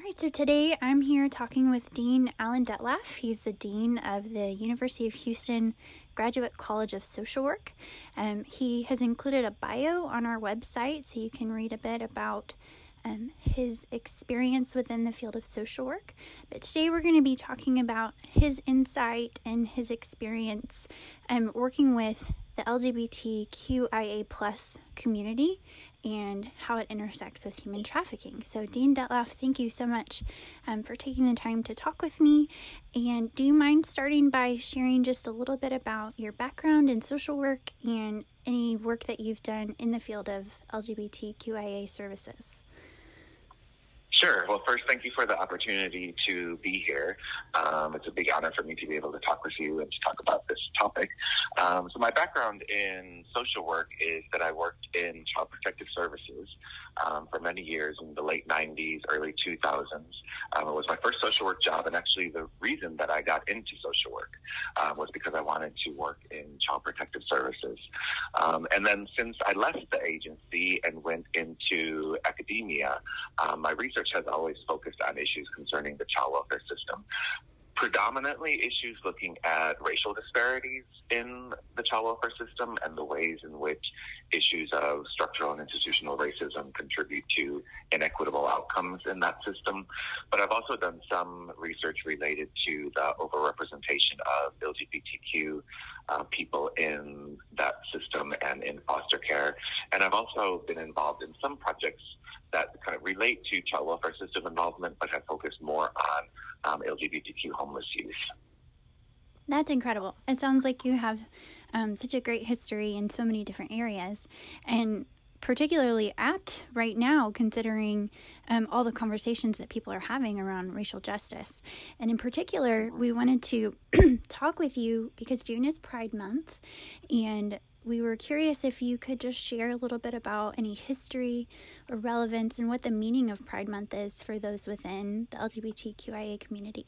right, so today I'm here talking with Dean Alan Dettlaff. He's the Dean of the University of Houston Graduate College of Social Work. He has included a bio on our website so you can read a bit about his experience within the field of social work. But today we're going to be talking about his insight and his experience working with the LGBTQIA plus community and how it intersects with human trafficking. So Dean Dettlaff, thank you so much for taking the time to talk with me. And do you mind starting by sharing just a little bit about your background in social work and any work that you've done in the field of LGBTQIA services? Sure. Well, first, thank you for the opportunity to be here. It's a big honor for me to be able to talk with you and to talk about this topic. So my background in social work is that I worked in child protective services for many years in the late 90s, early 2000s. It was my first social work job, and actually the reason that I got into social work was because I wanted to work in child protective services. And then since I left the agency and went into academia, my research has always focused on issues concerning the child welfare system. Predominantly issues looking at racial disparities in the child welfare system and the ways in which issues of structural and institutional racism contribute to inequitable outcomes in that system. But I've also done some research related to the overrepresentation of LGBTQ people in that system and in foster care. And I've also been involved in some projects that kind of relate to child welfare system involvement, but have focused more on LGBTQ homeless youth. That's incredible. It sounds like you have such a great history in so many different areas, and particularly apt right now considering all the conversations that people are having around racial justice. And in particular, we wanted to talk with you because June is Pride Month, and we were curious if you could just share a little bit about any history or relevance and what the meaning of Pride Month is for those within the LGBTQIA community.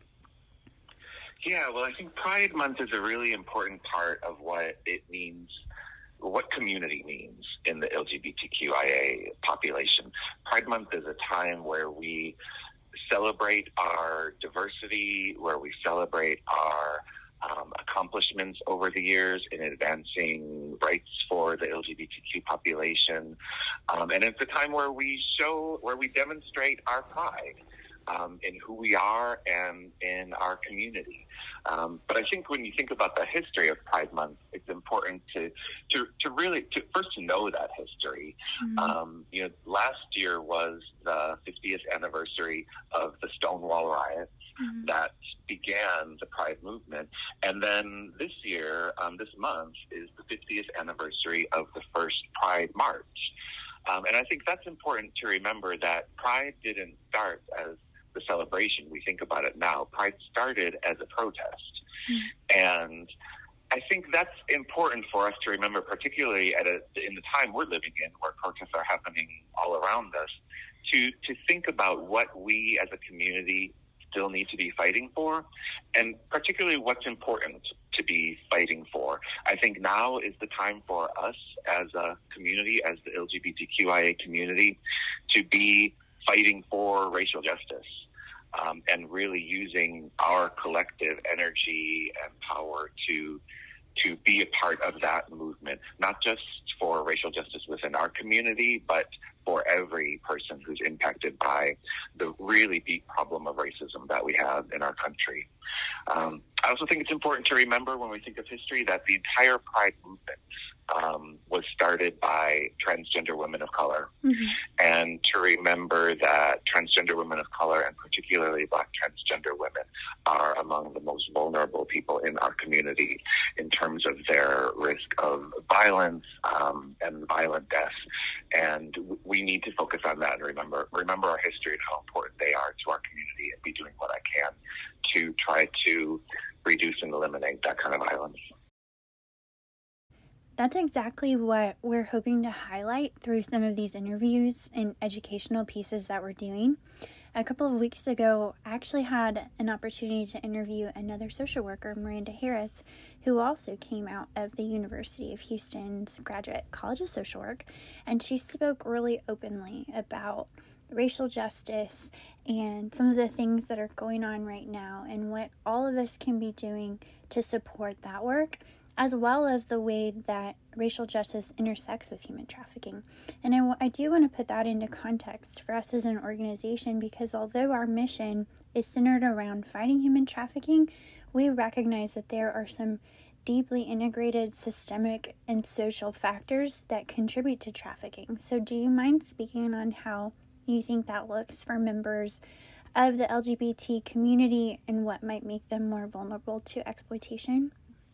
Yeah, well, I think Pride Month is a really important part of what it means, what community means in the LGBTQIA population. Pride Month is a time where we celebrate our diversity, where we celebrate our accomplishments over the years in advancing rights for the LGBTQ population. And it's a time where we demonstrate our pride in who we are and in our community. But I think when you think about the history of Pride Month, it's important to really first know that history. Mm-hmm. Last year was the 50th anniversary of the Stonewall riots. Mm-hmm. That began the Pride movement. And then this year, this month, is the 50th anniversary of the first Pride March. And I think that's important to remember that Pride didn't start as the celebration we think about it now. Pride started as a protest. Mm-hmm. And I think that's important for us to remember, particularly in the time we're living in, where protests are happening all around us, to think about what we as a community still need to be fighting for, and particularly what's important to be fighting for. I think now is the time for us as a community, as the LGBTQIA community, to be fighting for racial justice, and really using our collective energy and power to be a part of that movement, not just for racial justice within our community, but for every person who's impacted by the really deep problem of racism that we have in our country. I also think it's important to remember when we think of history that the entire Pride movement was started by transgender women of color. Mm-hmm. And to remember that transgender women of color, and particularly Black transgender women, are among the most vulnerable people in our community in terms of their risk of violence and violent death. And we need to focus on that and remember our history and how important they are to our community, and be doing what I can to try to reduce and eliminate that kind of violence. That's exactly what we're hoping to highlight through some of these interviews and educational pieces that we're doing. A couple of weeks ago, I actually had an opportunity to interview another social worker, Miranda Harris, who also came out of the University of Houston's Graduate College of Social Work, and she spoke really openly about racial justice and some of the things that are going on right now and what all of us can be doing to support that work, as well as the way that racial justice intersects with human trafficking. And I do want to put that into context for us as an organization, because although our mission is centered around fighting human trafficking, we recognize that there are some deeply integrated systemic and social factors that contribute to trafficking. So do you mind speaking on how you think that looks for members of the LGBT community and what might make them more vulnerable to exploitation?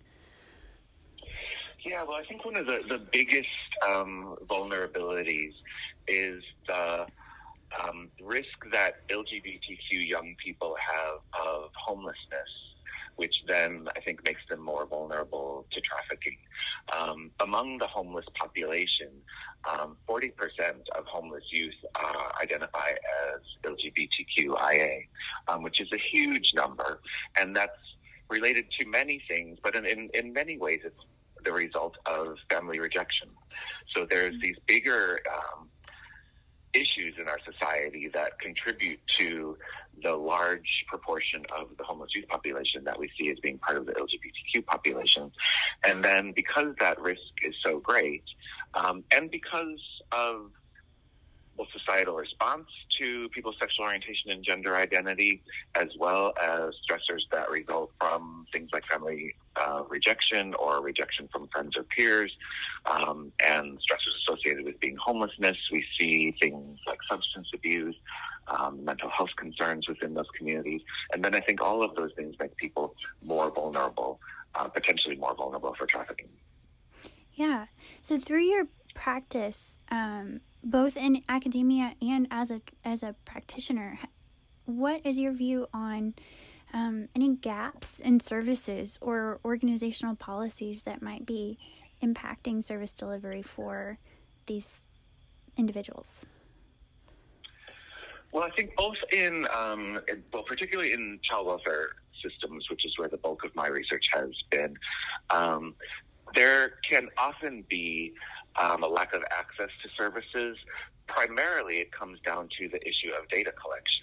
Yeah, well, I think one of the biggest vulnerabilities is the risk that LGBTQ young people have of homelessness, which then I think makes them more vulnerable to trafficking. Among the homeless population, 40% of homeless youth identify as LGBTQIA, which is a huge number, and that's related to many things, but in many ways it's the result of family rejection. So there's these bigger issues in our society that contribute to the large proportion of the homeless youth population that we see as being part of the LGBTQ population. And then because that risk is so great, and because of societal response to people's sexual orientation and gender identity, as well as stressors that result from things like family rejection or rejection from friends or peers, and stressors associated with being homelessness. We see things like substance abuse, mental health concerns within those communities. And then I think all of those things make people more vulnerable, potentially more vulnerable for trafficking. Yeah. So through your practice, both in academia and as a practitioner, what is your view on any gaps in services or organizational policies that might be impacting service delivery for these individuals? Well, I think both particularly in child welfare systems, which is where the bulk of my research has been, there can often be a lack of access to services. Primarily, it comes down to the issue of data collection.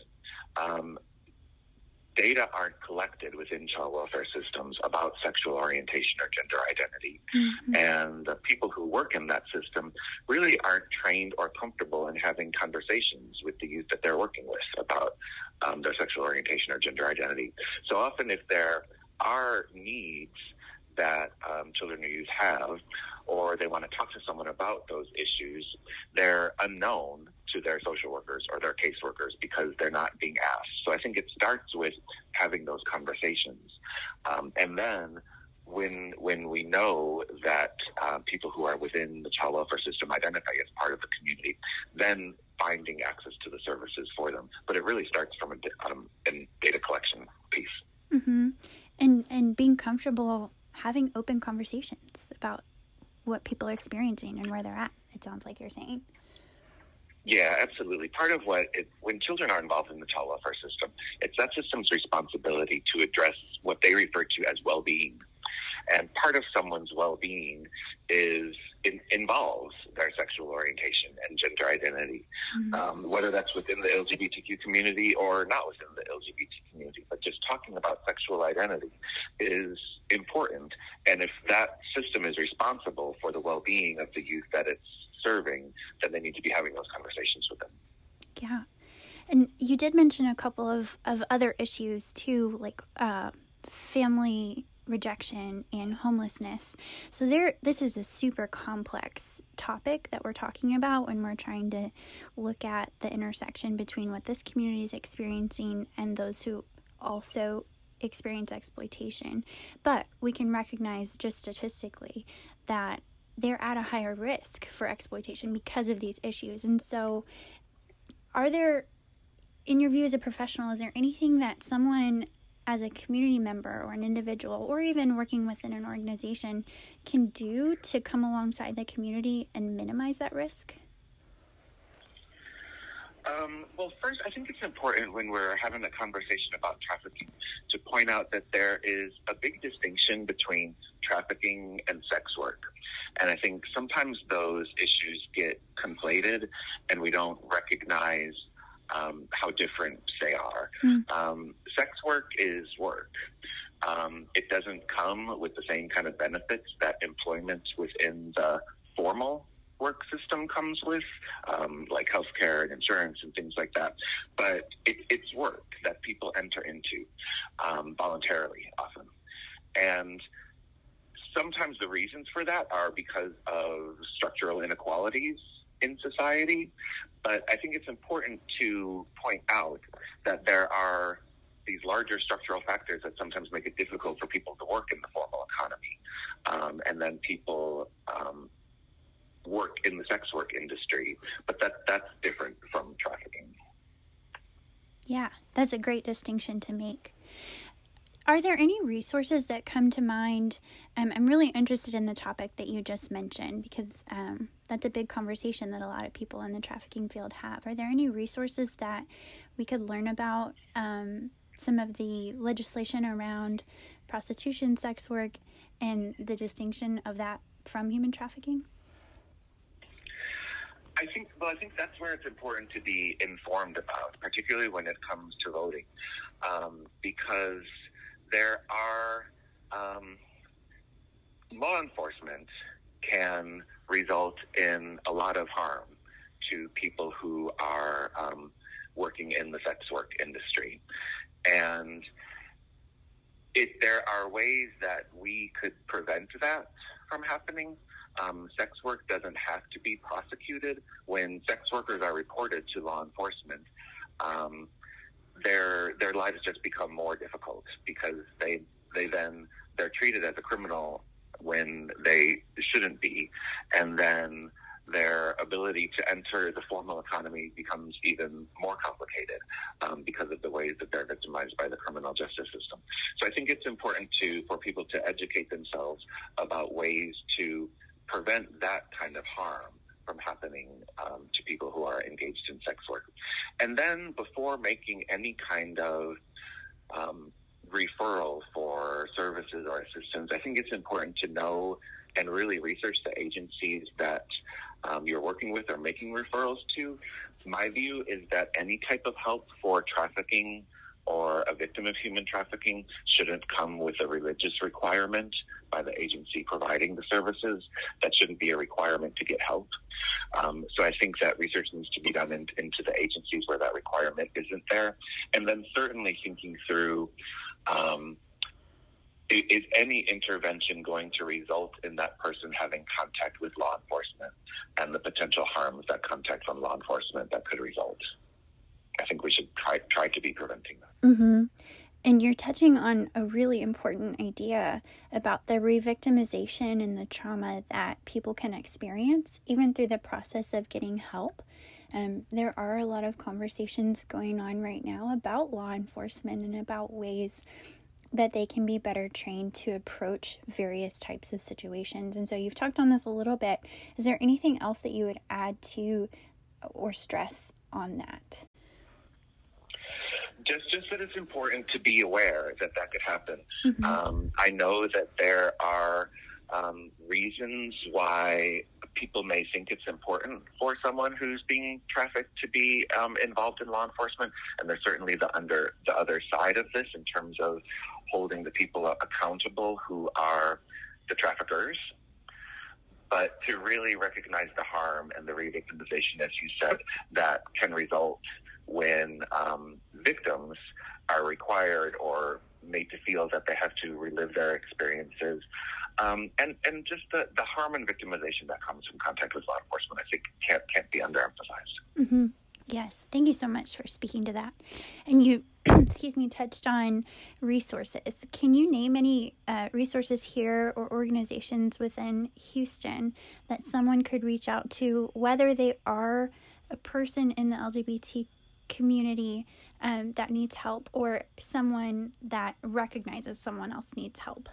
Data aren't collected within child welfare systems about sexual orientation or gender identity. Mm-hmm. And the people who work in that system really aren't trained or comfortable in having conversations with the youth that they're working with about their sexual orientation or gender identity. So often if there are needs that children or youth have, or they want to talk to someone about those issues, they're unknown to their social workers or their caseworkers because they're not being asked. So I think it starts with having those conversations. And then when we know that people who are within the child welfare system identify as part of the community, then finding access to the services for them. But it really starts from a data collection piece. Mm-hmm. And being comfortable having open conversations about what people are experiencing and where they're at, it sounds like you're saying. Yeah, absolutely. Part of when children are involved in the child welfare system, it's that system's responsibility to address what they refer to as well-being. And part of someone's well-being involves their sexual orientation and gender identity, whether that's within the LGBTQ community or not within the LGBT community. But just talking about sexual identity is important. And if that system is responsible for the well-being of the youth that it's serving, then they need to be having those conversations with them. Yeah. And you did mention a couple of other issues too, like family rejection and homelessness. So this is a super complex topic that we're talking about when we're trying to look at the intersection between what this community is experiencing and those who also experience exploitation. But we can recognize just statistically that they're at a higher risk for exploitation because of these issues. And so are there, in your view as a professional, is there anything that someone as a community member or an individual or even working within an organization can do to come alongside the community and minimize that risk? Well, first, I think it's important when we're having a conversation about trafficking to point out that there is a big distinction between trafficking and sex work. And I think sometimes those issues get conflated and we don't recognize how different they are. Sex work is work. It doesn't come with the same kind of benefits that employment within the formal work system comes with, like healthcare and insurance and things like that. But it's work that people enter into voluntarily often. And sometimes the reasons for that are because of structural inequalities in society. But I think it's important to point out that there are these larger structural factors that sometimes make it difficult for people to work in the formal economy. And then people work in the sex work industry, but that's different from trafficking. Yeah, that's a great distinction to make. Are there any resources that come to mind? I'm really interested in the topic that you just mentioned because that's a big conversation that a lot of people in the trafficking field have. Are there any resources that we could learn about some of the legislation around prostitution, sex work, and the distinction of that from human trafficking? I think that's where it's important to be informed about, particularly when it comes to voting, because there are law enforcement can result in a lot of harm to people who are working in the sex work industry. And there are ways that we could prevent that from happening. Sex work doesn't have to be prosecuted. When sex workers are reported to law enforcement, their lives just become more difficult because they're treated as a criminal when they shouldn't be, and then their ability to enter the formal economy becomes even more complicated because of the ways that they're victimized by the criminal justice system. So I think it's important for people to educate themselves about ways to prevent that kind of harm from happening to people who are engaged in sex work. And then before making any kind of referral for services or assistance, I think it's important to know and really research the agencies that you're working with or making referrals to. My view is that any type of help for trafficking or a victim of human trafficking shouldn't come with a religious requirement by the agency providing the services. That shouldn't be a requirement to get help. So I think that research needs to be done into the agencies where that requirement isn't there. And then certainly thinking through, is any intervention going to result in that person having contact with law enforcement and the potential harm of that contact from law enforcement that could result? I think we should try to be preventing that. Mm-hmm. And you're touching on a really important idea about the re-victimization and the trauma that people can experience, even through the process of getting help. There are a lot of conversations going on right now about law enforcement and about ways that they can be better trained to approach various types of situations. And so you've talked on this a little bit. Is there anything else that you would add to or stress on that? Just that it's important to be aware that could happen. Mm-hmm. I know that there are reasons why people may think it's important for someone who's being trafficked to be involved in law enforcement, and there's certainly the other side of this in terms of holding the people accountable who are the traffickers. But to really recognize the harm and the re-victimization, as you said, that can result when victims are required or made to feel that they have to relive their experiences. And just the harm and victimization that comes from contact with law enforcement, I think can't be underemphasized. Mm-hmm. Yes, thank you so much for speaking to that. And you, touched on resources. Can you name any resources here or organizations within Houston that someone could reach out to, whether they are a person in the LGBT community that needs help or someone that recognizes someone else needs help?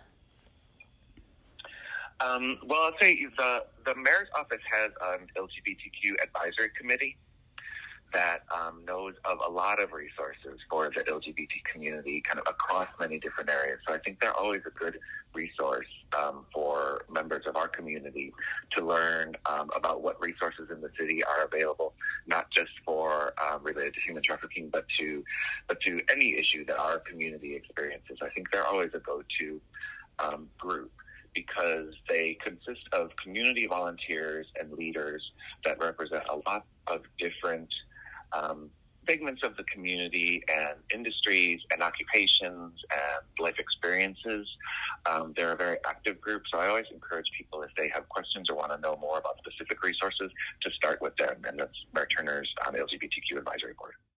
Well, I'll say the mayor's office has an LGBTQ advisory committee that knows of a lot of resources for the LGBT community kind of across many different areas. So I think they're always a good resource for members of our community to learn about what resources in the city are available. not just for related to human trafficking, but to any issue that our community experiences. I think they're always a go-to group, because they consist of community volunteers and leaders that represent a lot of different segments of the community and industries and occupations and life experiences. They're a very active group, so I always encourage people, if they have questions or want to know more about specific resources, to start with them, and that's Mary Turner's LGBTQ Advisory Board.